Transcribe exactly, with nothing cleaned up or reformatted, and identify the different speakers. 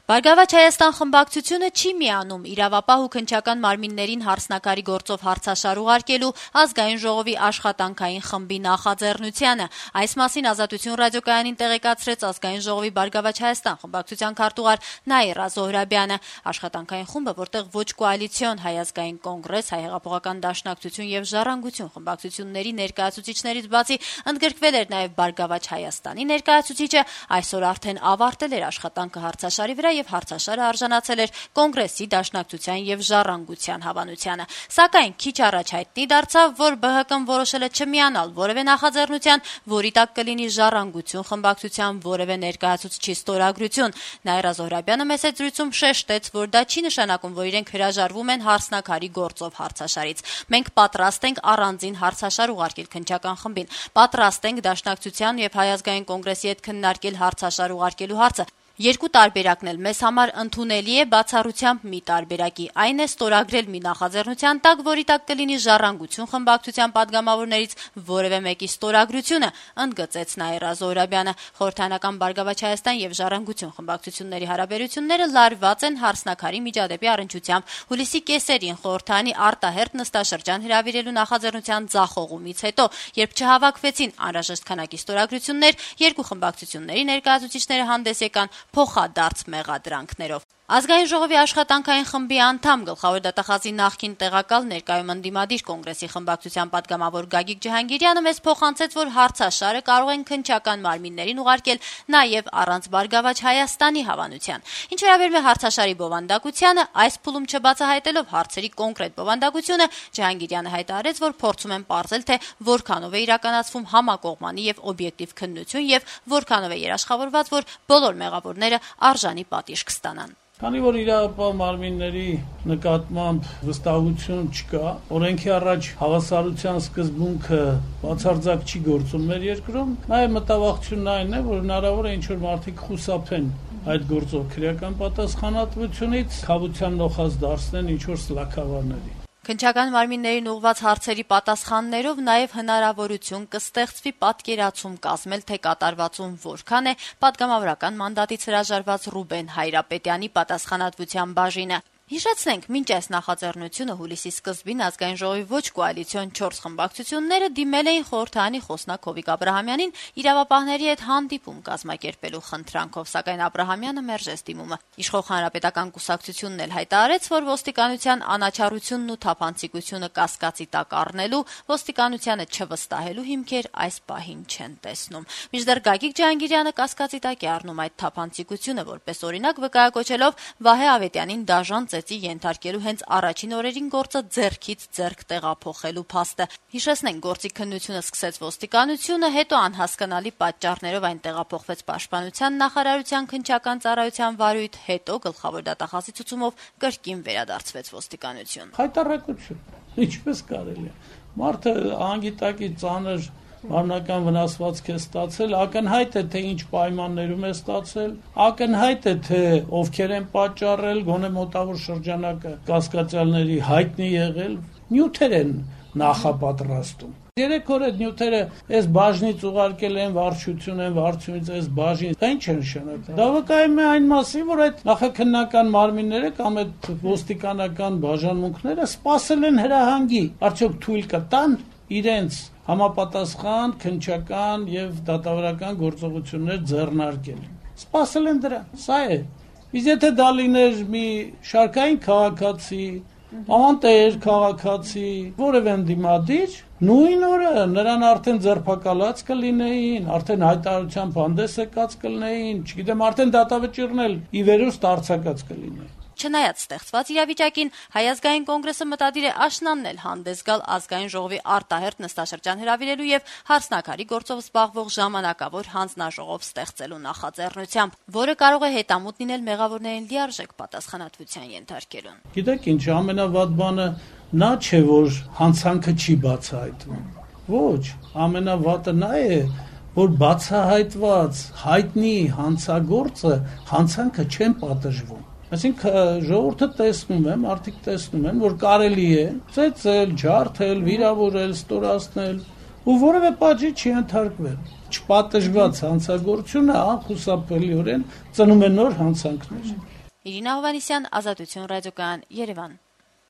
Speaker 1: Բարգավաճ Հայաստան խմբակցությունը չի միանում իրավապահ ու քննչական մարմիններին հարսնակարի գործով հարցաշար ուղարկելու ազգային ժողովի աշխատանքային խմբի նախաձեռնությանը։ Այս մասին Ազատություն ռադիոկայանին տեղեկացրեց ազգային ժողովի Բարգավաճ Հայաստան խմբակցության քարտուղար Նաիրա Զոհրաբյանը։ Աշխատանքային խումբը, որտեղ ոչ կոալիցիոն Հայ ազգային կոնգրես, Հայ հեղափոխական դաշնակցություն եւ Ժառանգություն խմբակցությունների ներկայացուցիչներից բացի ընդգրկվել էր նաեւ Բարգավաճ Հայաստանի ներկայացուցիչը, այսօր արդեն ավարտել էր աշխատանքը հարցաշարի վրա եւ հարցաշարը արժանացել էր Կոնգրեսի, Դաշնակցության եւ Ժառանգության հավանությանը։ Սակայն քիչ առաջ հայտնի դարձավ, որ Բ Հ Կ-ն որոշել է չմիանալ որևէ նախաձեռնության, որի տակ կլինի Ժառանգություն խմբակցության որևէ ներկայացուցչի ստորագրություն։ Նաիրա Զոհրաբյանը մեծ զրույցում շեշտեց, որ դա չի նշանակում, որ իրենք հրաժարվում են հարսնակարի գործով հարցաշարից։ Մենք պատրաստ ենք առանձին հարցաշար ուղարկել քննչական խմբին, պատրաստ ենք Դաշնակցության եւ Հայ ազգային կոնգրեսի հետ քննարկել հարցաշար ուղարկելու հարցը։ Երկու տարբերակն էլ մեզ համար ընդունելի է բացառությամբ մի տարբերակի, այն է ստորագրել մի նախաձեռնության տակ, որի տակ կլինի Ժառանգություն խմբակցության падգամավորներից որևէ մեկի ստորագրությունը, ընդգծեց Նաիրա Զոհրաբյանը։ Խորհրդարանական Բարգավաճ Հայաստան եւ Ժառանգություն խմբակցությունների հարաբերությունները լարված են հարսնակարի միջադեպի առնչությամբ։ Հուլիսի կեսերին խորհրդարանի արտահերթ նստաշրջան հրավիրելու նախաձեռնության ձախողումից հետո, երբ չհավաքվեցին անհրաժեշտ քանակի ստորագրություններ, երկու խմբակցությունների ներկայացուցիչները հանդես եկան փոխադարձ մեղադրանքներով։ Ազգային ժողովի աշխատանքային խմբի անդամ գլխավոր դատախազի նախկին տեղակալ ներկայում ընդդիմադիր կոնգրեսի խմբակցության падգամավոր Գագիկ Ջհանգիրյանը մեզ փոխանցեց, որ հարցաշարը կարող են քննչական մարմիններին ուղարկել նաև առանց Բարգավաճ Հայաստանի հավանության։ Ինչ վերաբերում է հարցաշարի բովանդակությանը, այս փուլում չբացահայտելով հարցերի կոնկրետ բովանդակությունը, Ջհանգիրյանը հայտարարեց, որ փորձում են պարզել, թե որքանով է իրականացվում համակողմանի եւ օբյեկտիվ քննություն եւ որքանով է երաշխավորված, որ բոլոր մեղավորները արժանի պատիժ կստանան։
Speaker 2: Քանի որ իրավապահ մարմինների նկատմամբ վստահություն չկա, օրենքի առաջ հավասարության սկզբունքը բացարձակ չի գործում մեր երկրում, նաև մտավախությունն այն է, որ հնարավոր է ինչ-որ մարդիկ խուսափեն այդ գործով քրեական պատասխանատվությունից, խավության նոխած դարձնեն ինչ-որ սլաքավարների։
Speaker 1: Քննչական մարմիններին ուղղված հարցերի պատասխաններով նաև հնարավորություն կստեղծվի պատկերացում կազմել, թե կատարվածում որքան է պատգամավորական մանդատից հրաժարված Ռուբեն Հայրապետյանի պատասխանատվության բաժինը։ Հիշեցնենք, մինչ այս նախաձեռնությունը հուլիսի սկզբին ազգային ժողովի ոչ կոալիցիոն չորս խմբակցությունները դիմել էին խորհրդարանի խոսնակ Հովիկ Աբրահամյանին իրավապահների հետ հանդիպում կազմակերպելու խնդրանքով, սակայն Աբրահամյանը մերժեց դիմումը։ Իշխող հանրապետական կուսակցությունն էլ հայտարարեց, որ ոստիկանության անաչառությունն ու թափանցիկությունը կասկածի տակ առնելու, ոստիկանությանը չվստահելու հիմքեր այս պահին չեն տեսնում։ Մինչդեռ Գագիկ Ջհանգիրյանը կասկածի տակ է առնում այդ թափանցիկությունը, որպես օրինակ վկայակոչելով Վահե Ավետյանին դաժան ծեծի ենթարկելու հենց առաջին օրերին գործը ձեռքից ձեռք տեղափոխելու փաստը։ Հիշեցնենք, գործի քննությունը սկսեց ոստիկանությունը, հետո անհասկանալի պատճառներով այն տեղափոխվեց Պաշտպանության նախարարության քննչական ծառայության վարույթ, հետո գլխավոր դատախազի ցուցումով կրկին վերադարձվեց ոստիկանություն։
Speaker 2: Հայտարարություն, ինչպես կարելի է։ Մարդը անգիտակի ծանր Մարմնական վնասվածք է ստացել, ակնհայտ է, թե ինչ պայմաններում է ստացել, ակնհայտ է, թե ովքեր են պատճառել, գոնե մոտավոր շրջանակը կասկածյալների հայտնի եղել, նյութեր են նախապատրաստում։ Երեք օր այդ նյութերը այս բաժնից ուղարկել են վարչություն են, վարչությունից այս բաժին, դա ինչ է նշանակում։ Դա վկայում է այն մասին, որ այդ նախաքննական մարմինները կամ այդ ոստիկանական բաժանմունքները սպասել են հրահանգի, արդյոք թույլ կտան իրենց համապատասխան, քննչական եւ դատավարական գործողություններ ձեռնարկել։ Սպասել են դրան։ Սա է։ Իսկ եթե դա լիներ մի շարքային քաղաքացի, անտեր քաղաքացի, որևէ ընդդիմադիր, նույն օրը նրան արդեն ձերբակալած կլինեին, արդեն հայտարարությամբ հանդես եկած կլինեին, չգիտեմ, արդեն դատավճիռն էլ ի վերուստ արձակած կլինեին։
Speaker 1: Չնայած ստեղծված իրավիճակին, Հայ ազգային կոնգրեսը մտադիր է աշնաննել հանդես գալ ազգային ժողովի արտահերթ նստաշրջան հրավիրելու եւ հարսնակարի գործով զբաղվող ժամանակավոր հանձնաժողով ստեղծելու նախաձեռնությամբ, որը կարող է հետամուտ լինել մեղավորներին լիարժեք պատասխանատվության ենթարկելուն։
Speaker 2: Գիտեք ինչ, ամենավատ բանը նա չէ, որ հանցանքը չի բացահայտվում։ Ոչ, ամենավատը նա է, որ բացահայտված հայտնի հանցագործը հանցանքը չեն պատժվում։ Այսինքն ժողովուրդը տեսնում է, մարդիկ տեսնում են, որ կարելի է ծեծել, ջարդել, վիրավորել, ստորացնել ու որևէ պատժի չի ենթարկվել։ չպատժված հանցագործությունը անխուսափելիորեն ծնում է նոր հանցանքներ։
Speaker 1: Իրինա Հովհաննիսյան, Ազատություն ռադիոկայան, Երևան։